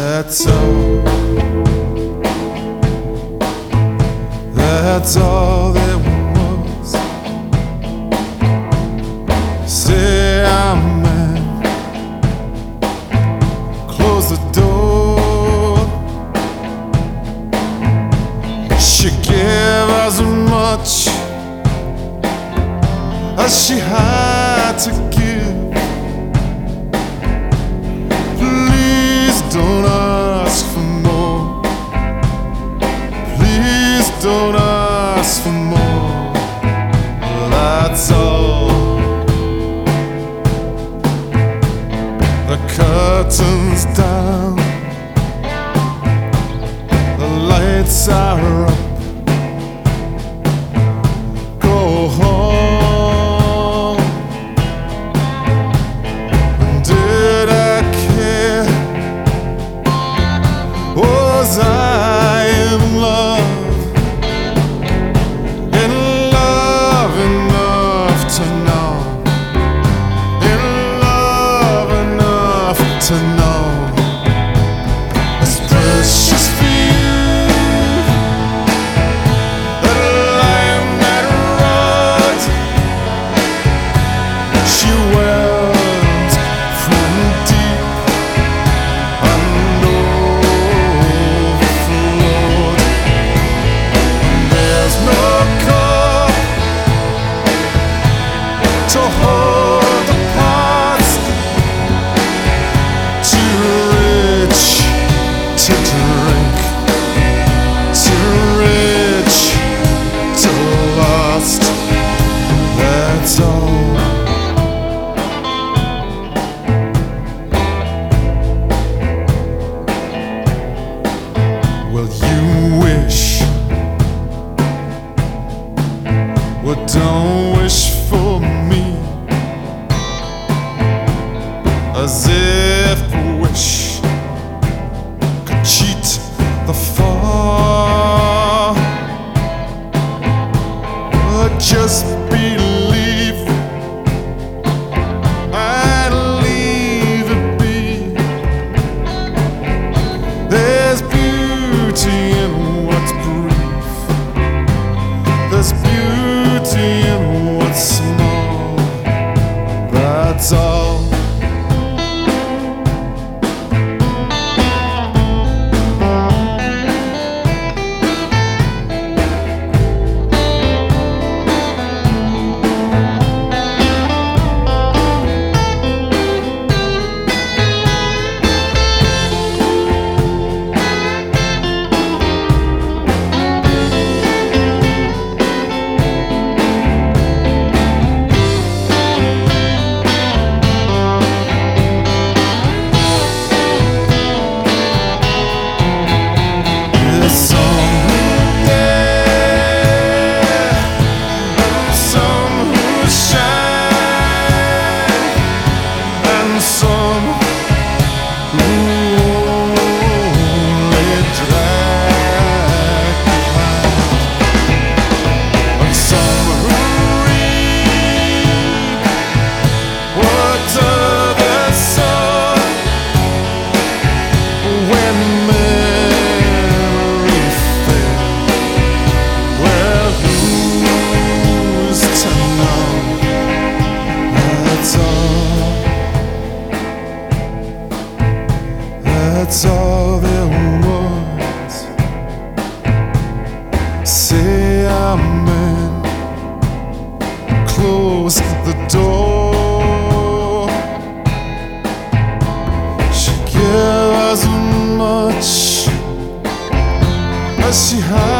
That's all. That's all there was. Say amen. Close the door. She gave as much as she had to give. Please don't ask for more. Please don't ask for more. That's all. The curtains down, the lights are up. Go home. And did I care? Was I in love? In love enough to know? In love enough to know? It's precious for you that line that road she wells from deep and overflowed. There's no cup to hold the past, too rich to drink, too rich to last. That's all. Well, you wish, well, don't wish for me, as if a wish could cheat the fall. But just believe and leave it be. There's beauty in what's brief. There's beauty in what's small. That's all. That's all there was. Say amen. Close the door. She gave as much as she had.